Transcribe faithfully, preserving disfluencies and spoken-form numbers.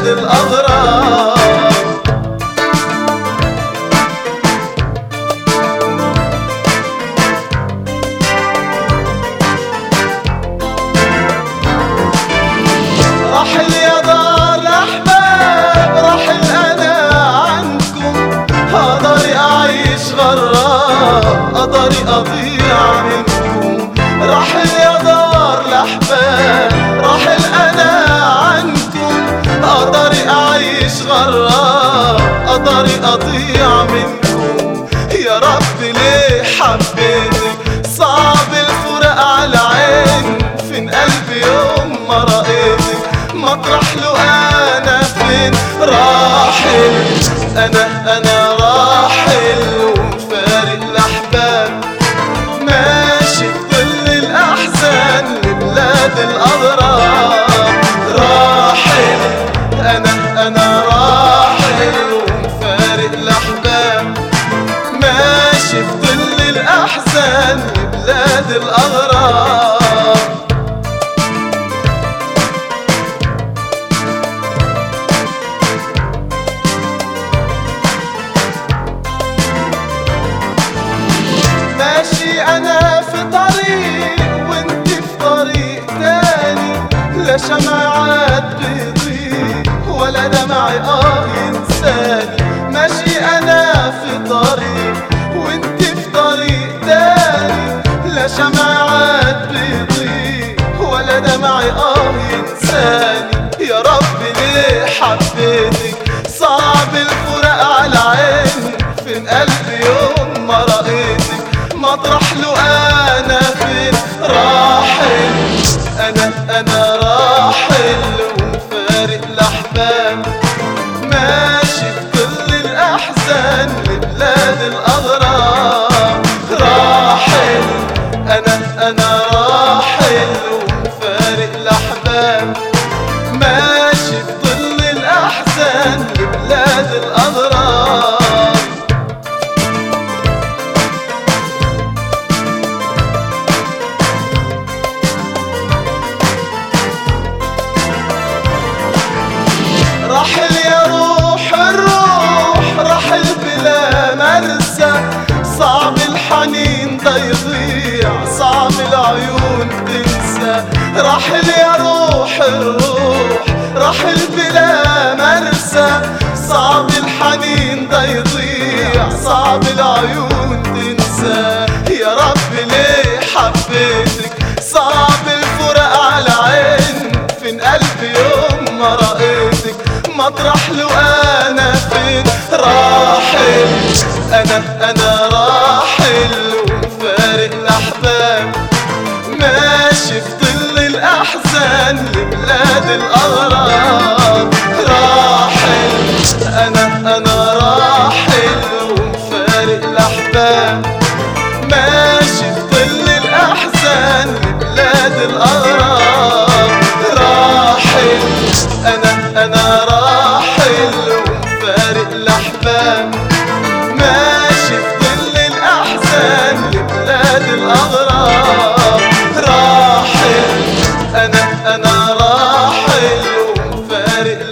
بلاد الأغراب. رحل يا دار الأحباب، رحل أنا عنكم، أقدر أعيش غراب، أقدر أضيع منكم. رحل يا دار الأحباب، رحل أنا عنكم، أقدر أعيش غراب، أقدر أضيع منكم. يا رب ليه حبيتك، صعب الفراق على عيني، فين قلبي يوم ما رأيتك، مطرح له أنا فين راحل. أنا أنا راحل ومفارق الأحباب، ماشي بظل الأحزان لبلاد الأغراب. راحل أنا أنا راحل ومفارق الأحباب، ماشي بظل الأحزان لبلاد الأغراب. ماشي أنا في طريق وانت في طريق تاني، لا شمعات بيضيء ولا دمعي آه ينساني. ماشي أنا في طريق وانت في طريق تاني، لا شمعات بيضيء ولا دمعي آه ينساني. يا رب ليه حبيتك، صعب الفراق على عيني، فين قلبي يوم ما رأيتك، مطرح له أنا فين راحل. أنا أنا راحل ومفارق الأحباب، ماشي بظل الأحزان لبلاد الأغراب. راحل أنا أنا راحل ومفارق الأحباب، ماشي بظل الأحزان لبلاد الأغراب. رحل يا روح الروح، رحل بلا مرسى، صعب الحنين ده يضيع، صعب العيون تنسى. رحل يا روح الروح، رحل بلا مرسى، صعب الحنين ده يضيع، صعب العيون تنسى. يا رب ليه حبيتك، صعب الفراق على عيني، فين قلبي يوم ما رأيتك، مطرح له أنا فين راحل. أنا أنا راحل ومفارق الأحباب، ماشي في ظل الأحزان لبلاد الأغراب. راحل أنا أنا راحل ومفارق الأحباب، ماشي في ظل الأحزان لبلاد الأغراب. راحل أنا أنا راحل ومفارق الأحباب، ماشي في ظل الأحزان لبلاد الأغراب. راحل أنا أنا راحل ومفارق